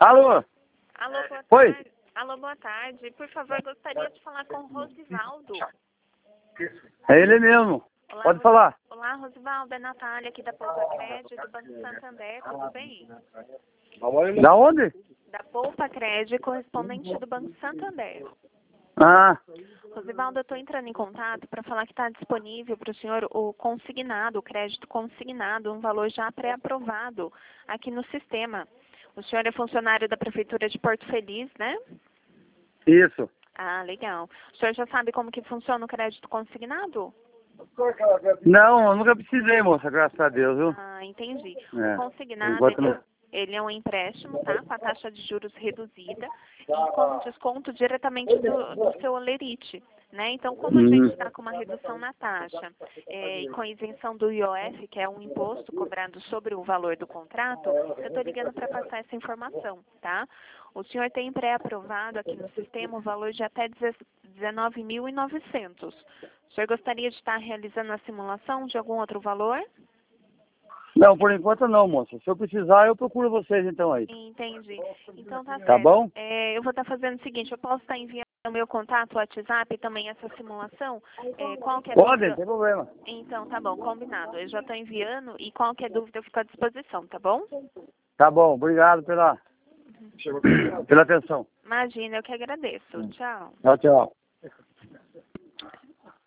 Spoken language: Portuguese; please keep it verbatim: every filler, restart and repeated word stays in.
Alô? Alô, boa Oi? tarde. Alô, boa tarde. Por favor, gostaria de falar com o Rosivaldo. É ele mesmo. Olá, Pode Ros- falar. Olá, Rosivaldo. É Natália aqui da Poupa Crédito, do Banco Santander. Tudo bem? Da onde? Da Poupa Crédito, correspondente do Banco Santander. Ah, Rosivaldo, eu estou entrando em contato para falar que está disponível para o senhor o consignado, o crédito consignado, um valor já pré-aprovado aqui no sistema. O senhor é funcionário da Prefeitura de Porto Feliz, né? isso. Ah, legal. O senhor já sabe como que funciona o crédito consignado? Não, eu nunca precisei, moça, graças a Deus, viu? Ah, entendi. É, O por consignado, enquanto ele, não. ele é um empréstimo, tá? Com a taxa de juros reduzida e com desconto diretamente do, do seu olerite, né? Então, como a gente Hum. está com uma redução na taxa é, e com a isenção do I O F, que é um imposto cobrado sobre o valor do contrato, eu estou ligando para passar essa informação, tá? O senhor tem pré-aprovado aqui no sistema o valor de até dezenove mil e novecentos. O senhor gostaria de estar realizando a simulação de algum outro valor? Não, por enquanto não, moça. Se eu precisar, eu procuro vocês então aí. Entendi. Então tá Tá certo. bom? É, eu vou estar fazendo o seguinte, eu posso estar enviando o meu contato, o WhatsApp e também essa simulação? É, qualquer Pode, não dúvida? tem problema. Então tá bom, combinado. Eu já estou enviando e qualquer dúvida eu fico à disposição, tá bom? Tá bom, obrigado pela, pela atenção. Imagina, eu que agradeço. Tchau. Tchau, tchau.